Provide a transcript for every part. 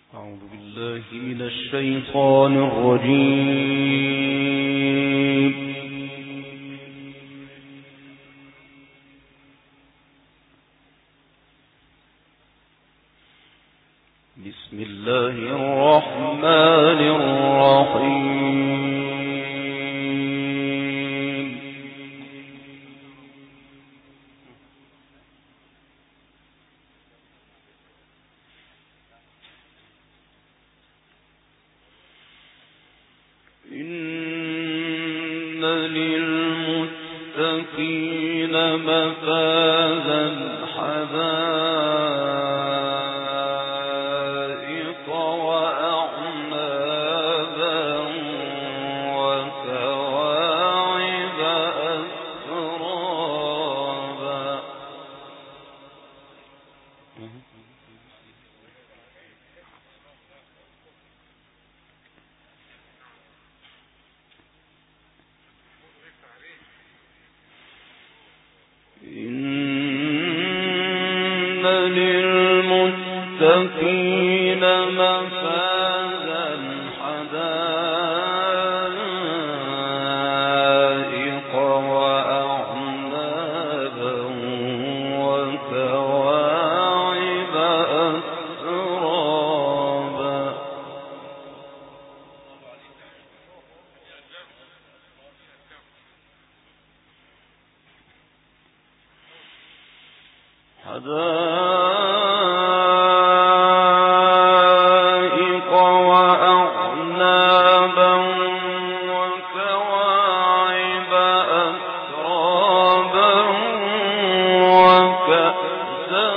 أعوذ بالله من الشيطان الرجيم. بسم الله الرحمن الرحيم. إن للمتقين مفازا حدائق وأعنابا وكواعب أترابا. إن للمتقين مفازا حدائق وأعنابا وكواعب أترابا. حدائق وأعنابا وكواعب أترابا وكأسا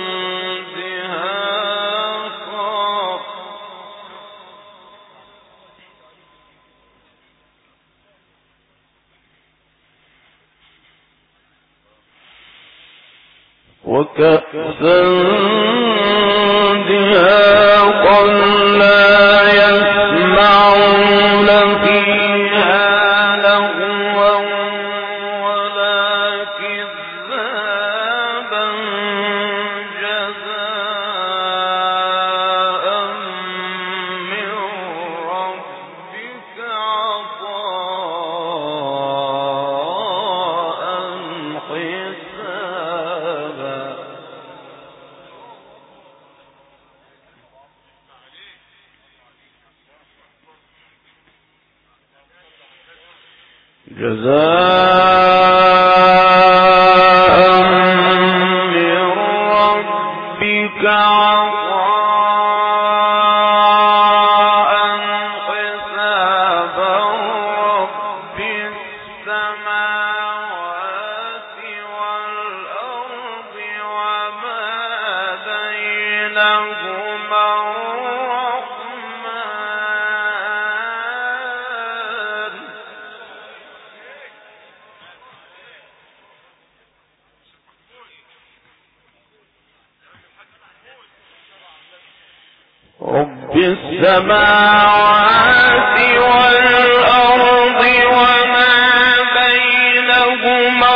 دهاقا. وكأسا دهاقا لا يسمعون فيها لغوا ولا كذابا جزاء من ربك عطاء حسابا. جزاء من ربك عطاء حسابا. رب السماوات والأرض وما بينهما الرحمن. رب السماوات والأرض وما بينهما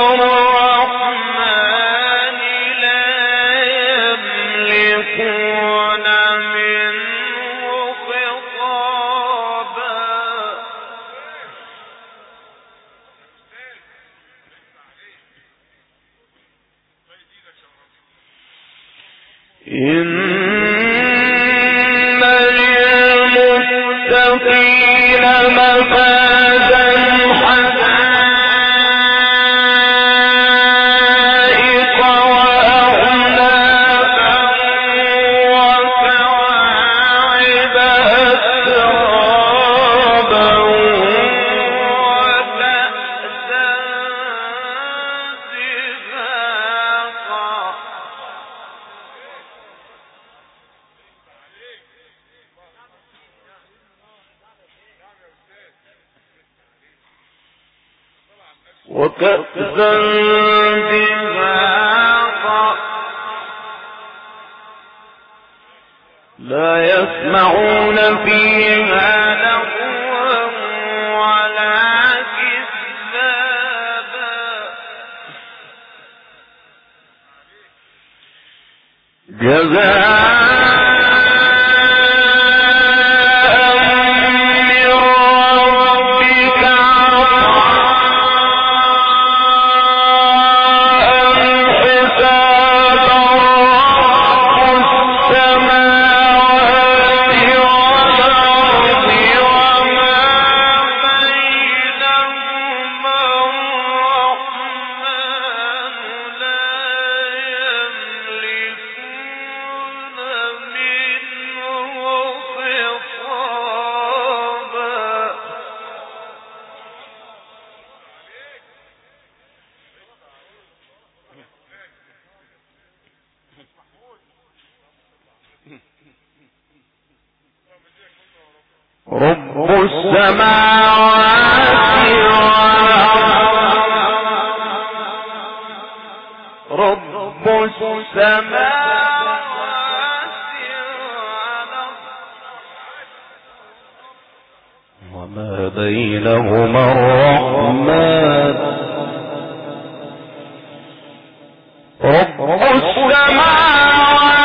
الرحمن لا يملكون منه خطابا. إن للمتقين مفازا حدائق وأعنابا وكواعب أترابا وكأسا دهاقا. وكأسا دهاقا لا يسمعون فيها لغوا ولا كذابا. جزاء رب السماوات رب السماوات وما بينهما الرحمن رب السماوات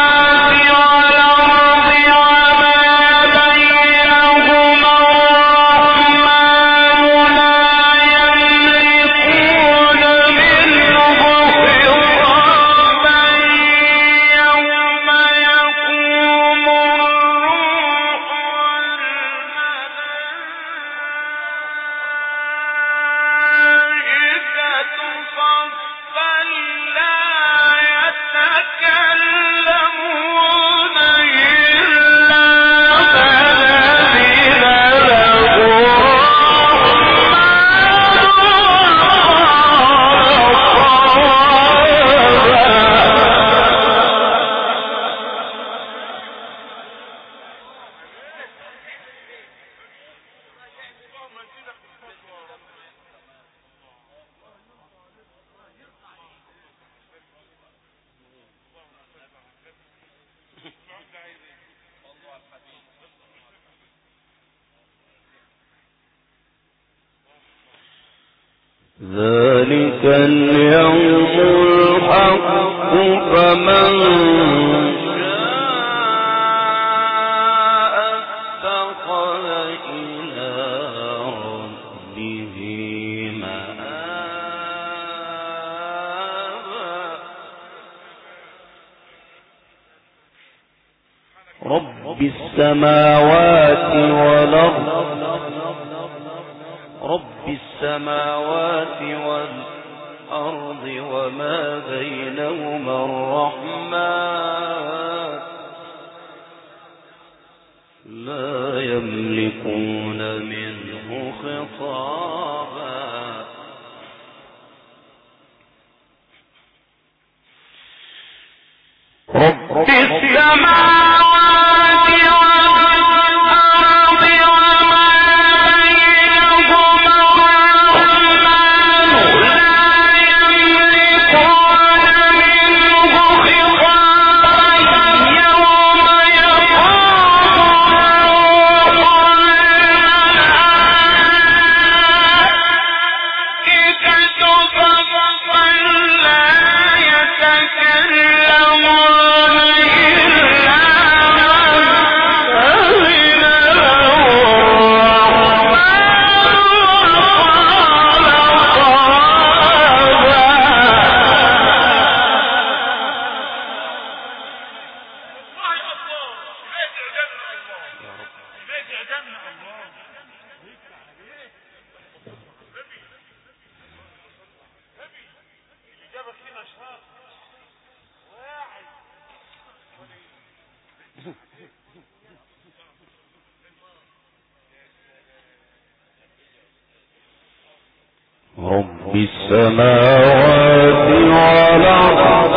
ذلك اليوم الحق فمن شاء اتخذ إلى ربه مآبا رب السماوات والأرض رب السماوات والأرض وما بينهما الرحمن لا يملكون منه خطابا رب السماوات رب السماوات والأرض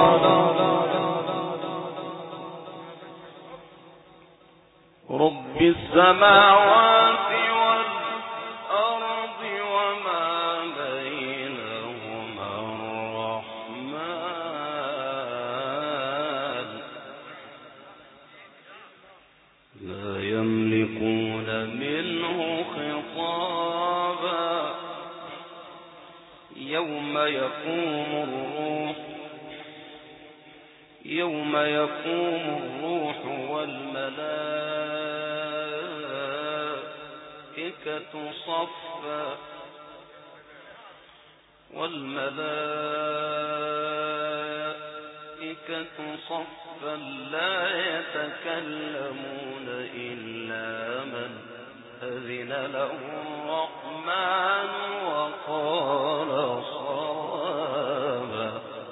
رب السماوات والأرض وما بينهما الرحمن لا يملكون منه خطابا يوم يقوم الروح والملائكة صفا لا يتكلمون إلا من أذن له الرحمن وقال صوابا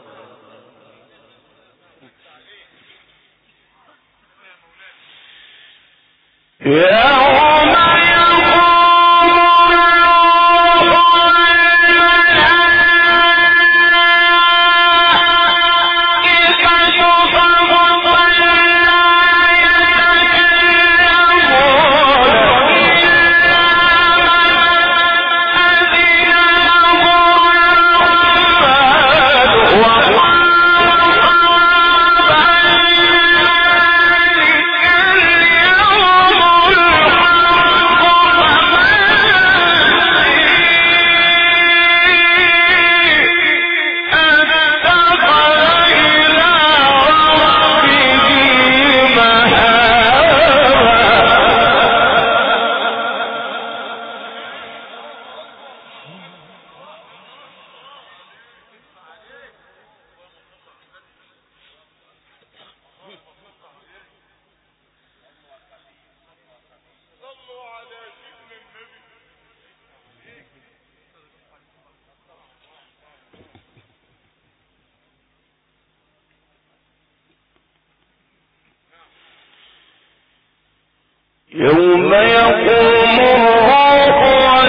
يوم يقوم يوم يقوم الروح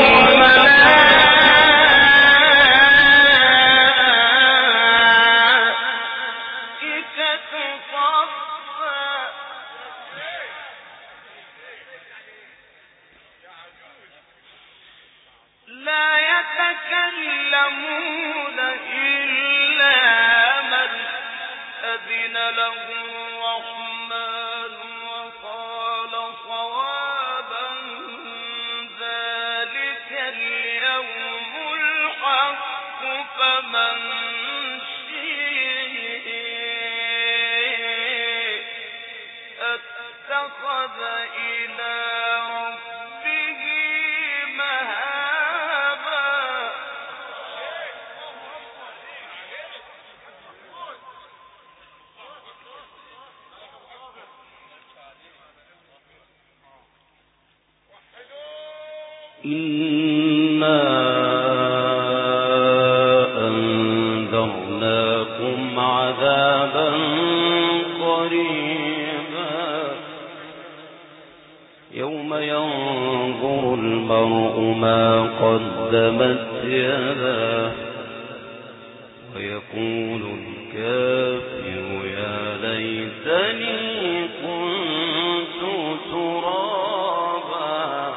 والملائكة صفا لا يتكلمون إلا من أذن له الرحمن وقال صوابا ذلك اليوم الحق فمن شاء اتخذ إلى ربه مآبا إنا أنذرناكم عذابا قريبا يوم ينظر المرء ما قدمت يداه ويقول الكافر يا ليتني كنت ترابا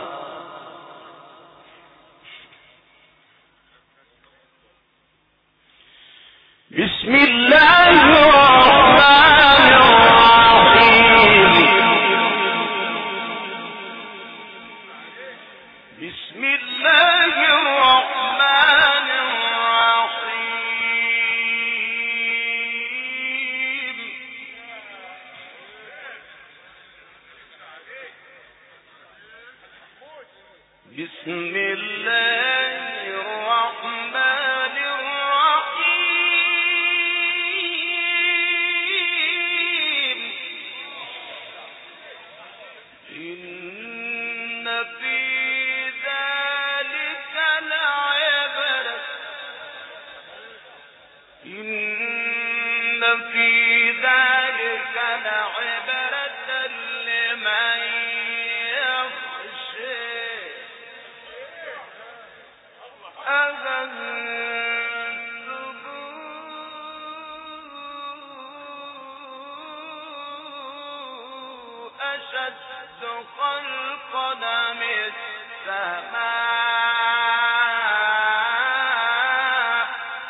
بسم الله الرحمن الرحيم بسم الله الرحمن الرحيم بسم الله الرحمن الرحيم إن في ذلك لعبرة إن في ذلك لعبرة لمن يخشى أشد خلقا من السماء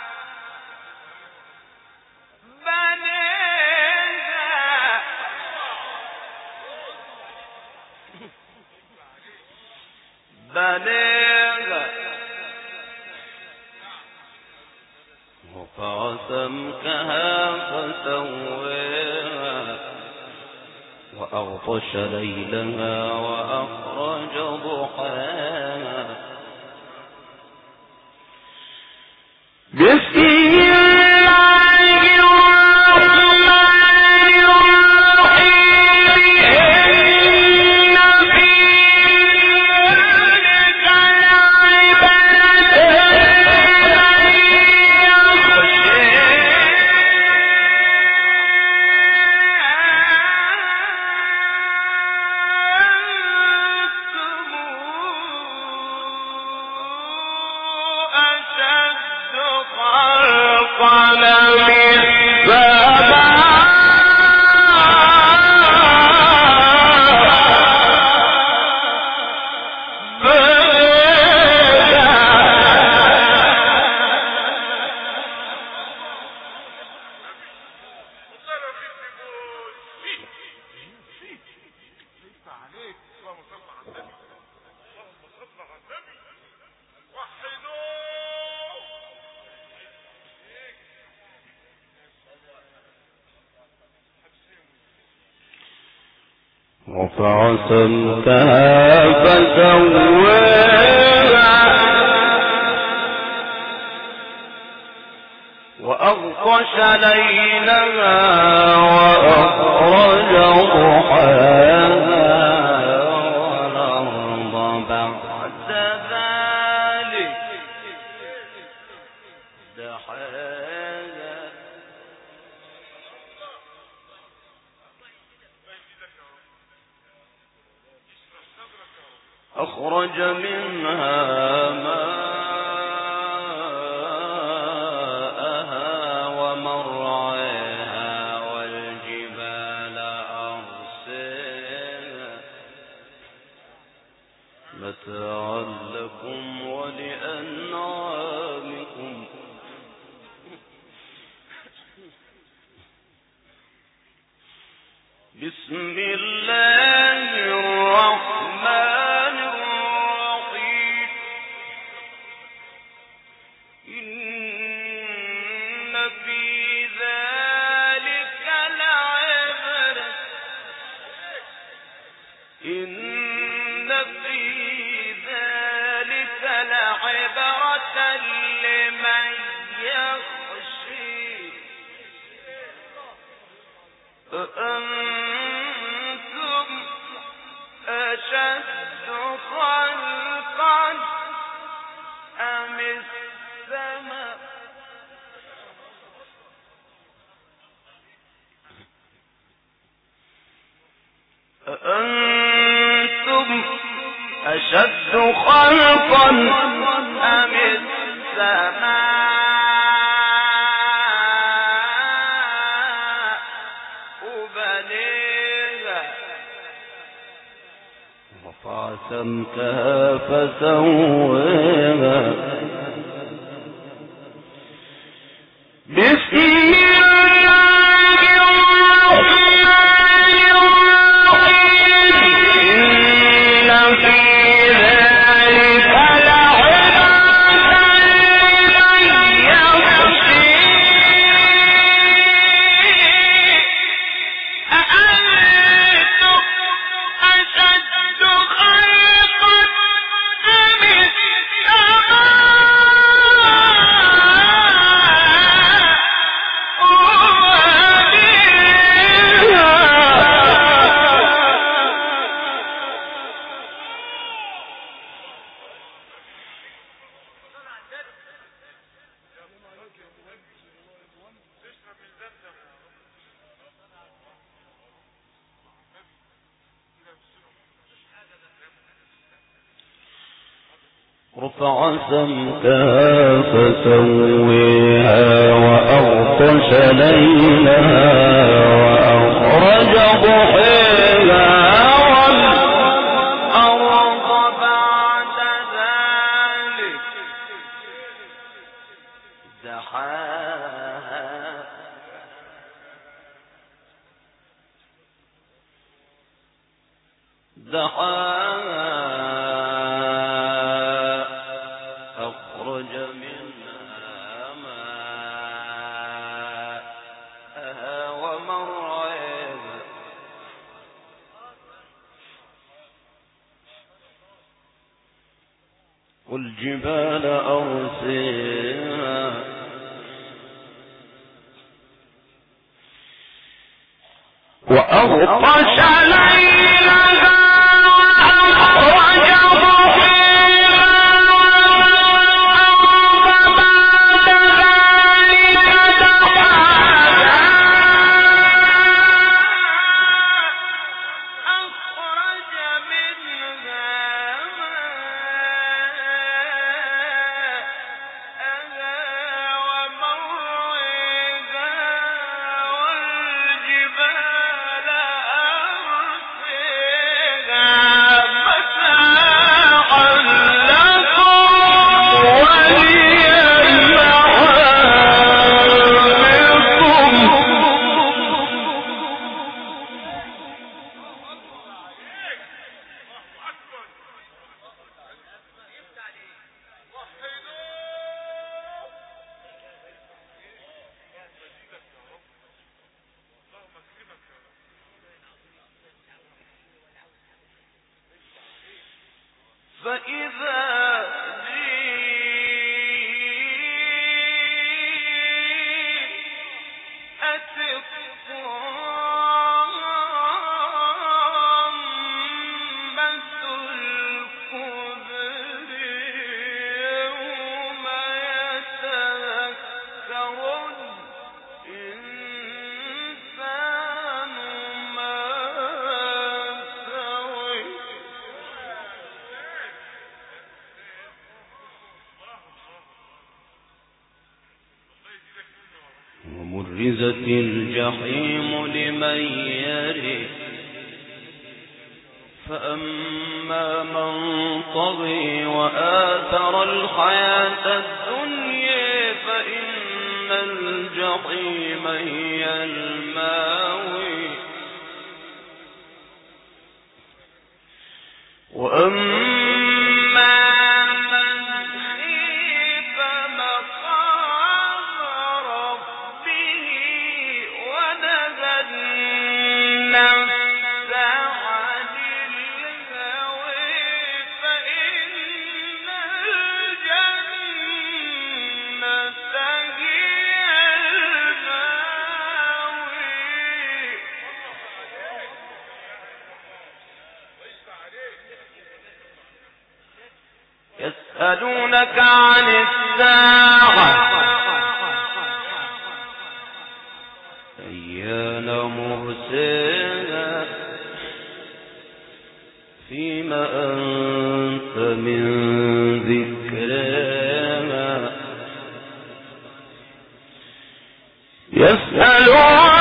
بنيها رفع سمكها فسواها وأغطش ليلها وأخرج ضحاها بسم الله الرحمن الرحيم إن في ذلك لعبرة لمن رفع سمكها فسواها وأغطش ليلها وأخرج ضحاها والأرض بعد ذلك دحاها أخرج منها ماءها ومرعاها والجبال أرساها متاعا لكم ولأنعامكم بسم الله الرحمن الرحيم إن في ذلك لعبرة لمن يخشي أأنتم أشد خلقا أم السماء أأنتم أشد خلقا أم السماء بنيها رفع سمكها فسواها بسم الله الرحمن الرحيم إن في ذلك لعبرة لمن يخشي أأنتم أشد خلقا أم رفع سمكها فسويها وأغطش ليلها وأخرج ضحيها والأرض بعد ذلك دحاها أخرج منها ماءها ومرعاها والجبال أرساها وأغطش ليلها وأخرج وبرزت الجحيم لمن يرد فأما من طغي وآثر الحياة الدنيا فإن الجحيم هي الماوي وأما يسألونك عن الساعة أيان مرساها فيما أنت من ذكراها يسألونك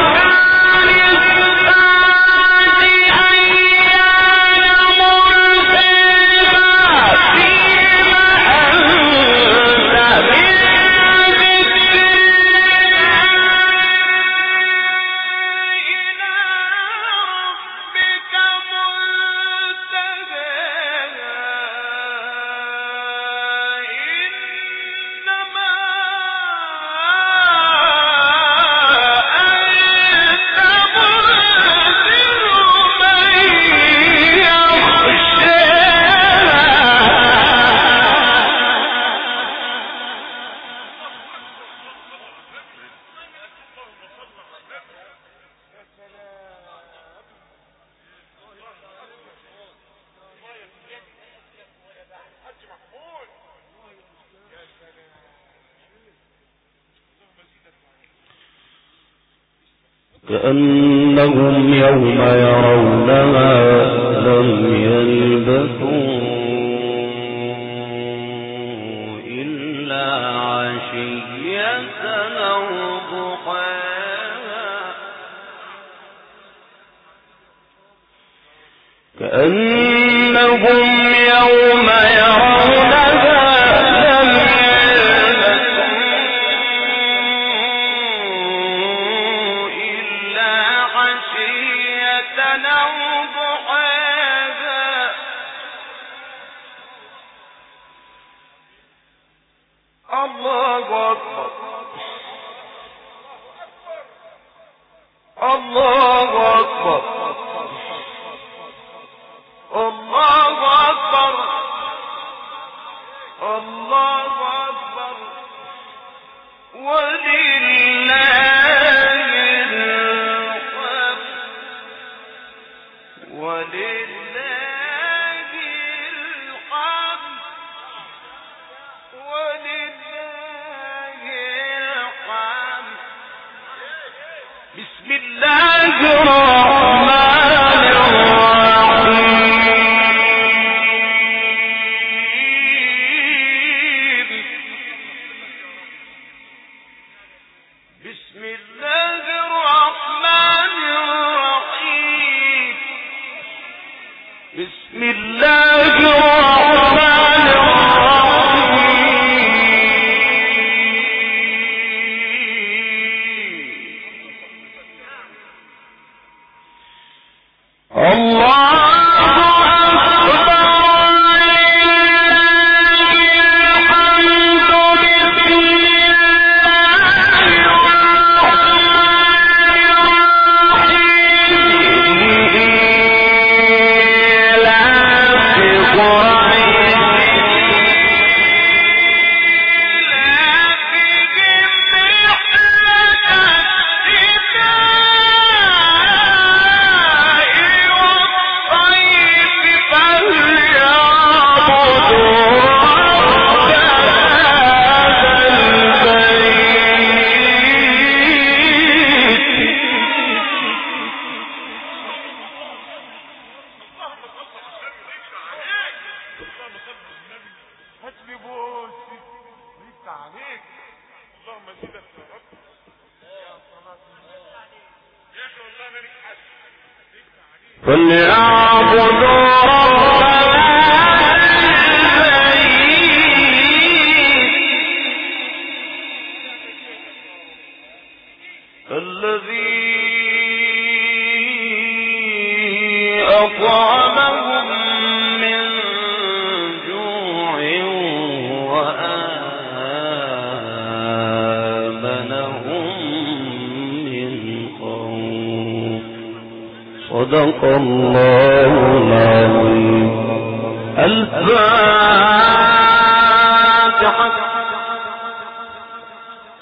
كأنهم يوم يرونها لم يلبثوا إلا عشية أو ضحاها كأنهم يوم يرونها فليعبدوا رب الذي أطعمهم من جوع وآمنهم من خوف. صدق الله العظيم. الفاتحة.